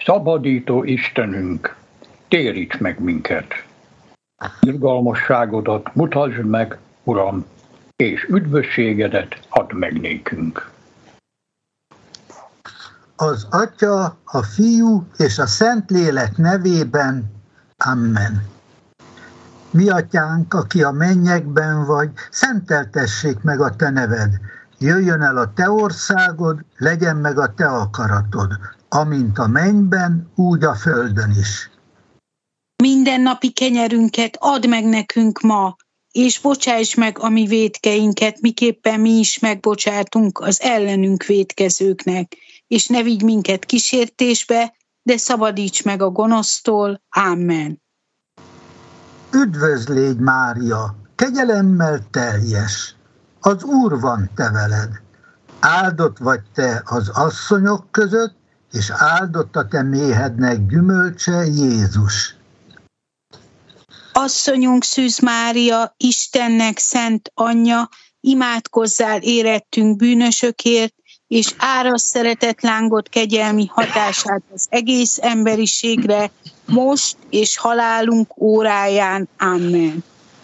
Szabadító Istenünk, téríts meg minket! Irgalmasságodat mutasd meg, Uram, és üdvösségedet add meg nékünk. Az Atya, a Fiú és a Szentlélek nevében. Amen. Mi Atyánk, aki a mennyekben vagy, szenteltessék meg a te neved. Jöjjön el a te országod, legyen meg a te akaratod, amint a mennyben, úgy a földön is. Mindennapi kenyerünket add meg nekünk ma, és bocsáss meg a mi vétkeinket, miképpen mi is megbocsátunk az ellenünk vétkezőknek, és ne vigy minket kísértésbe, de szabadíts meg a gonosztól. Amen. Üdvözlégy, Mária, kegyelemmel teljes, az Úr van te veled. Áldott vagy te az asszonyok között, és áldott a te méhednek gyümölcse, Jézus. Asszonyunk Szűz Mária, Istennek szent anyja, imádkozzál érettünk bűnösökért, és árasd szeretetlángot kegyelmi hatását az egész emberiségre, most és halálunk óráján. Amen.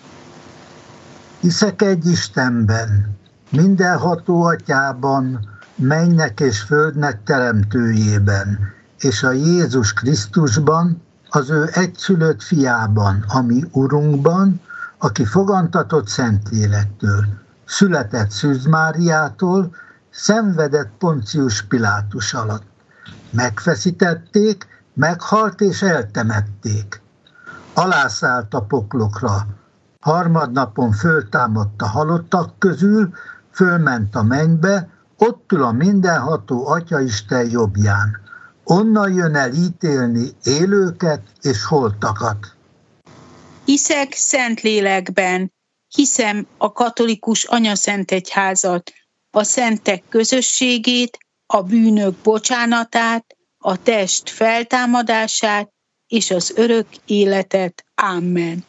Hiszek egy Istenben, mindenható Atyában, mennynek és földnek teremtőjében, és a Jézus Krisztusban, az ő egyszülött fiában, a mi Urunkban, aki fogantatott Szentlélektől, született Szűz Máriától, szenvedett Poncius Pilátus alatt. Megfeszítették, meghalt és eltemették. Alászállt a poklokra, harmadnapon föltámadt a halottak közül, fölment a mennybe, ott ül a mindenható Atyaisten jobbján. Onnan jön el ítélni élőket és holtakat. Hiszek Szentlélekben, hiszem a katolikus anyaszentegyházat, a szentek közösségét, a bűnök bocsánatát, a test feltámadását és az örök életet. Amen.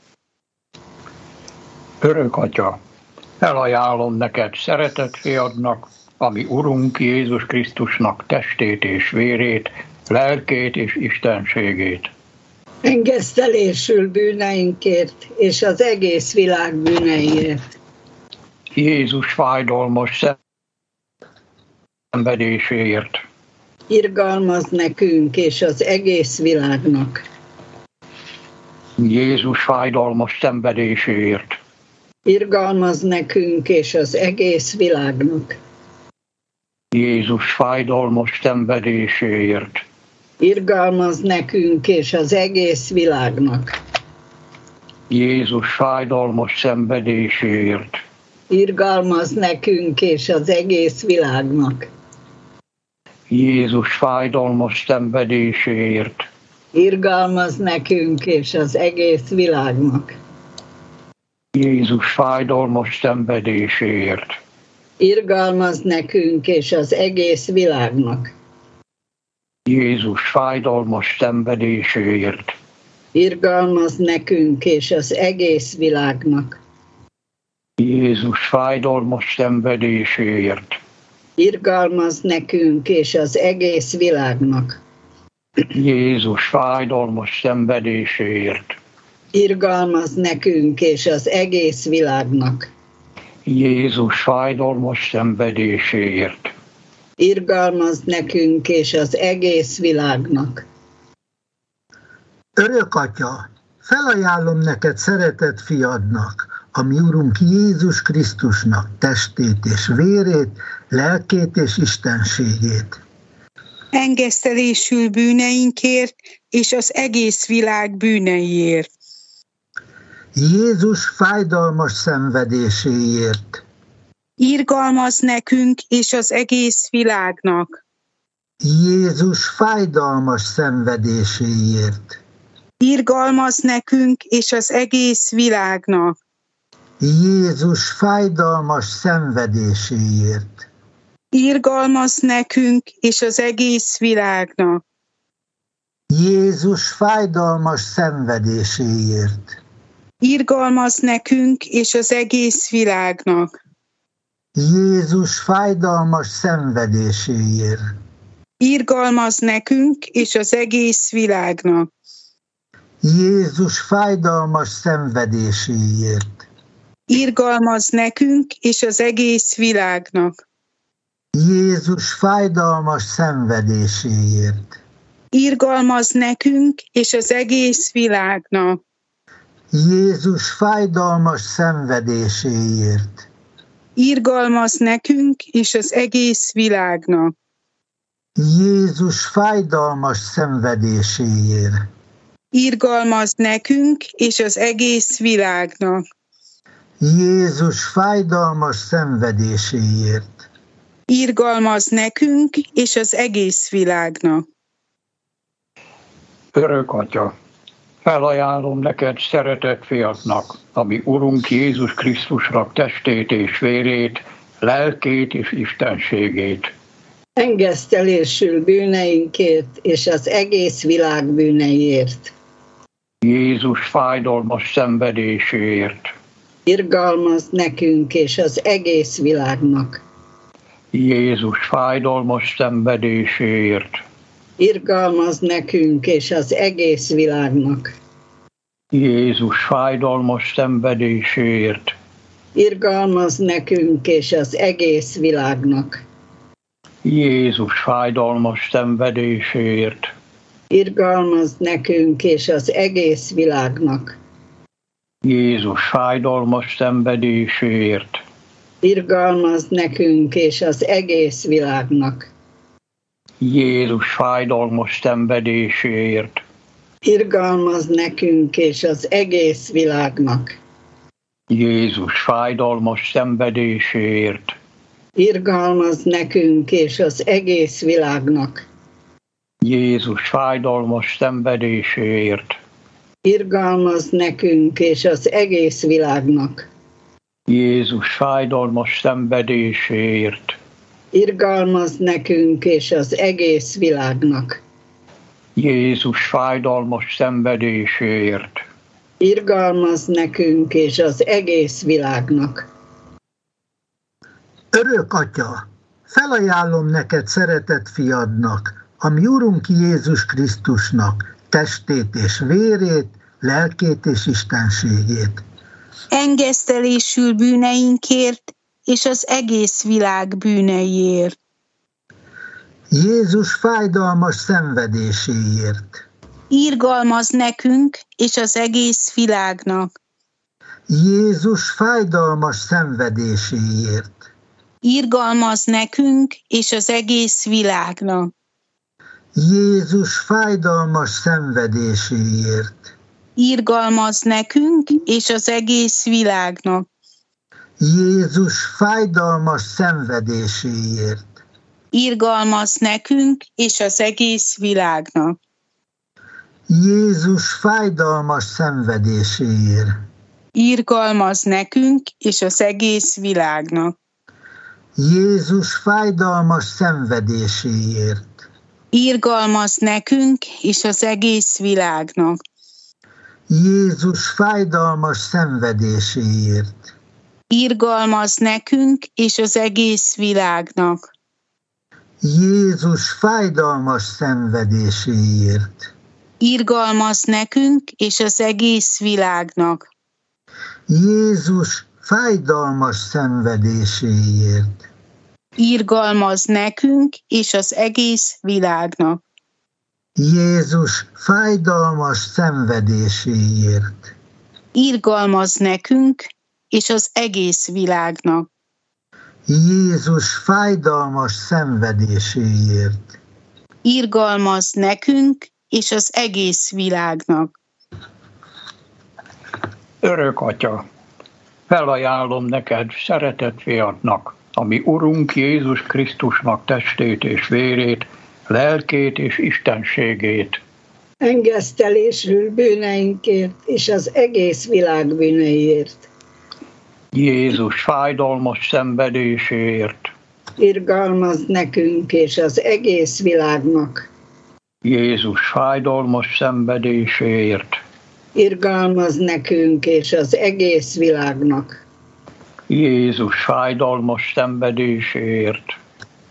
Örök Atya, felajánlom neked szeretett fiadnak, ami Urunk Jézus Krisztusnak testét és vérét, lelkét és istenségét. Engesztelésül bűneinkért és az egész világ bűneiért. Jézus fájdalmas szenvedéséért. Irgalmazz nekünk és az egész világnak. Jézus fájdalmas szenvedéséért. Irgalmazz nekünk és az egész világnak. Jézus fájdalmas szenvedéséért. Irgalmazz nekünk és az egész világnak. Jézus fájdalmas szenvedéséért. Irgalmazz nekünk és az egész világnak. Jézus fájdalmas szenvedéséért. Irgalmazz nekünk és az egész világnak. Jézus fájdalmas szenvedéséért. Irgalmazz nekünk és az egész világnak. Jézus fájdalmas szenvedéséért. Irgalmazz nekünk és az egész világnak. Jézus fájdalmas szenvedéséért. Irgalmazz nekünk és az egész világnak. Jézus fájdalmas szenvedéséért. Irgalmazz nekünk és az egész világnak. Jézus fájdalmas szenvedéséért. Irgalmazz nekünk és az egész világnak. Örök Atya, felajánlom neked szeretett fiadnak, a mi Urunk Jézus Krisztusnak testét és vérét, lelkét és istenségét. Engesztelésül bűneinkért és az egész világ bűneiért. Jézus fájdalmas szenvedéséért. Irgalmazz nekünk és az egész világnak. Jézus fájdalmas szenvedéséért. Irgalmazz nekünk és az egész világnak. Jézus fájdalmas szenvedéséért. Irgalmazz nekünk és az egész világnak. Jézus fájdalmas szenvedéséért. Irgalmazz nekünk és az egész világnak. Jézus fájdalmas szenvedéséért. Irgalmaz nekünk és az egész világnak. Jézus fájdalmas szenvedéséért. Irgalmaz nekünk és az egész világnak. Jézus fájdalmas szenvedéséért. Irgalmaz nekünk és az egész világnak. Jézus fájdalmas szenvedéséért. Irgalmaz nekünk és az egész világnak. Jézus fájdalmas szenvedéséért. Irgalmaz nekünk és az egész világnak. Jézus fájdalmas szenvedéséért. Irgalmaz nekünk és az egész világnak. Örök Atya, felajánlom neked szeretett fiadnak, ami Urunk Jézus Krisztusnak testét és vérét, lelkét és istenségét. Engesztelésül bűneinkért és az egész világ bűneiért. Jézus fájdalmas szenvedéséért. Irgalmaz nekünk és az egész világnak. Jézus fájdalmas szenvedéséért. Irgalmaz nekünk és az egész világnak. Jézus fájdalmas szenvedéséért. Irgalmaz nekünk és az egész világnak. Jézus fájdalmas szenvedéséért. Irgalmaz nekünk és az egész világnak. Jézus fájdalmas szenvedéséért. Irgalmaz nekünk és az egész világnak. Jézus fájdalmas szenvedéséért. Irgalmaz nekünk és az egész világnak. Jézus fájdalmas szenvedéséért. Irgalmaz nekünk és az egész világnak. Jézus fájdalmas szenvedéséért. Irgalmaz nekünk és az egész világnak. Jézus fájdalmas szenvedéséért. Irgalmaz nekünk és az egész világnak. Jézus fájdalmas szenvedéséért. Irgalmaz nekünk és az egész világnak. Örök Atya, felajánlom neked szeretett fiadnak, ami Urunk Jézus Krisztusnak testét és vérét, lelkét és istenségét. Engesztelésül bűneinkért és az egész világ bűneiért. Jézus fájdalmas szenvedéséért. Irgalmaz nekünk és az egész világnak. Jézus fájdalmas szenvedéséért. Irgalmaz nekünk és az egész világnak. Jézus fájdalmas szenvedéséért. Irgalmaz nekünk és az egész világnak. Jézus fájdalmas szenvedéséért. Irgalmaz nekünk és az egész világnak. Jézus fájdalmas szenvedéséért. Irgalmaz nekünk és az egész világnak. Jézus fájdalmas szenvedéséért. Irgalmaz nekünk és az egész világnak. Jézus fájdalmas szenvedéséért. Irgalmaz nekünk és az egész világnak. Jézus fájdalmas szenvedéséért. Irgalmaz nekünk és az egész világnak. Jézus fájdalmas szenvedéséért. Irgalmaz nekünk és az egész világnak. Jézus fájdalmas szenvedéséért. Irgalmaz nekünk és az egész világnak. Jézus fájdalmas szenvedéséért. Irgalmaz nekünk és az egész világnak. Örök Atya, felajánlom neked szeretett fiadnak, ami Urunk Jézus Krisztusnak testét és vérét, lelkét és istenségét. Engesztelésül bűneinkért és az egész világ bűneiért. Jézus fájdalmas szenvedéséért. Irgalmaz nekünk és az egész világnak. Jézus fájdalmas szenvedéséért. Irgalmaz nekünk és az egész világnak. Jézus fájdalmas szenvedéséért.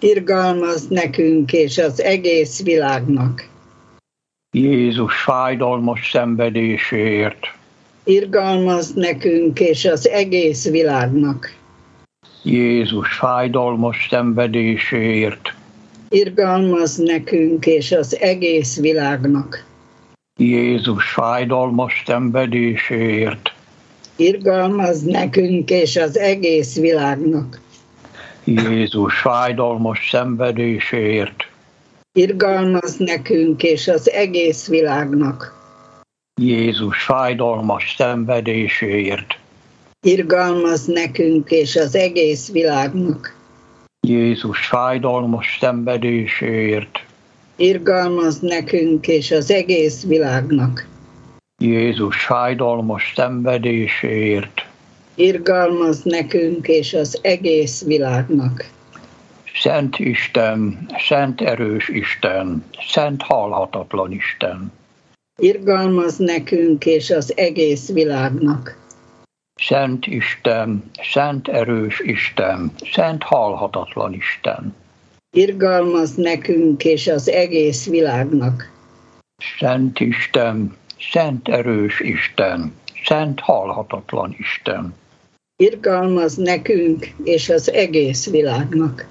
irgalmazz nekünk és az egész világnak. Jézus fájdalmas szenvedéséért, Irgalmazz nekünk és az egész világnak. Jézus fájdalmas szenvedéséért, Irgalmazz nekünk és az egész világnak. Jézus fájdalmas szenvedéséért, Irgalmazz nekünk és az egész világnak. Jézus fájdalmas szenvedéséért, Irgalmazz nekünk és az egész világnak. Jézus fájdalmas szenvedéséért, Irgalmazz nekünk és az egész világnak. Jézus fájdalmas szenvedéséért, Irgalmazz nekünk és az egész világnak. Jézus fájdalmas szenvedéséért, Irgalmazz nekünk és az egész világnak. Szent Isten, szent erős Isten, szent halhatatlan Isten, Irgalmazz nekünk és az egész világnak. Szent Isten, szent erős Isten, szent halhatatlan Isten, Irgalmazz nekünk és az egész világnak. Szent Isten, szent erős Isten, szent halhatatlan Isten, Irgalmazz nekünk és az egész világnak.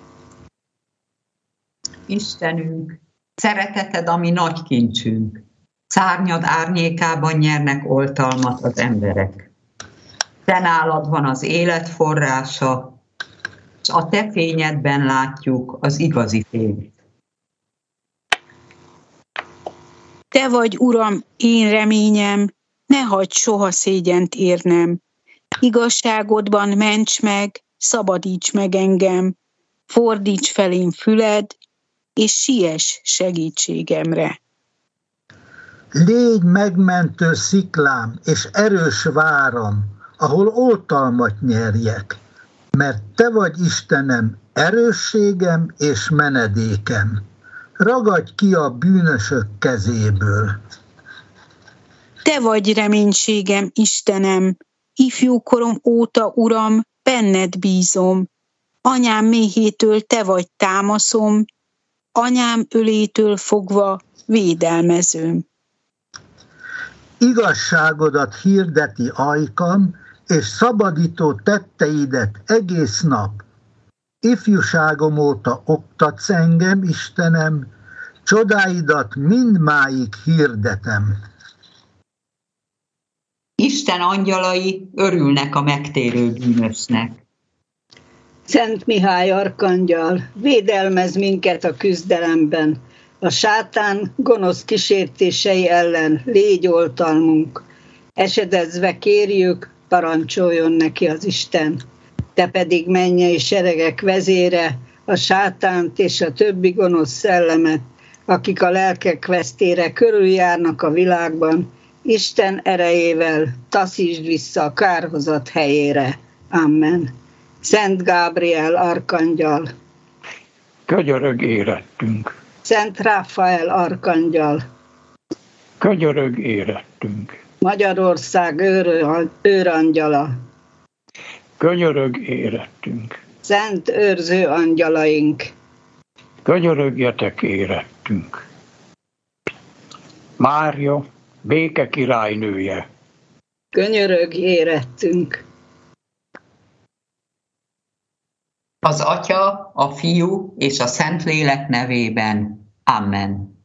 Istenünk, szereteted, ami nagy kincsünk, szárnyad árnyékában nyernek oltalmat az emberek. Te nálad van az élet forrása, és a te fényedben látjuk az igazi fényt. Te vagy, Uram, én reményem, ne hagyd soha szégyent érnem. Igazságodban ments meg, szabadíts meg engem, fordíts felém füled, és siess segítségemre. Légy megmentő sziklám és erős váram, ahol oltalmat nyerjek, mert te vagy Istenem, erősségem és menedékem. Ragadj ki a bűnösök kezéből. Te vagy reménységem, Istenem, ifjúkorom óta, Uram, benned bízom. Anyám méhétől te vagy támaszom, anyám ölétől fogva védelmezőm. Igazságodat hirdeti ajkam, és szabadító tetteidet egész nap. Ifjúságom óta oktatsz engem, Istenem, csodáidat mindmáig hirdetem. Isten angyalai örülnek a megtérő bűnösnek. Szent Mihály arkangyal, védelmez minket a küzdelemben. A sátán gonosz kísértései ellen légy oltalmunk. Esedezve kérjük, parancsoljon neki az Isten. Te pedig mennyei seregek vezére, a sátánt és a többi gonosz szellemet, akik a lelkek vesztére körüljárnak a világban, Isten erejével taszítsd vissza a kárhozat helyére. Amen. Szent Gábriel arkangyal, könyörög érettünk, Szent Ráfael arkangyal, könyörög érettünk, Magyarország őrangyala, könyörög érettünk, Szent őrző angyalaink, könyörögjetek érettünk. Mária, béke királynője, könyörög érettünk. Az Atya, a Fiú és a Szentlélek nevében. Amen.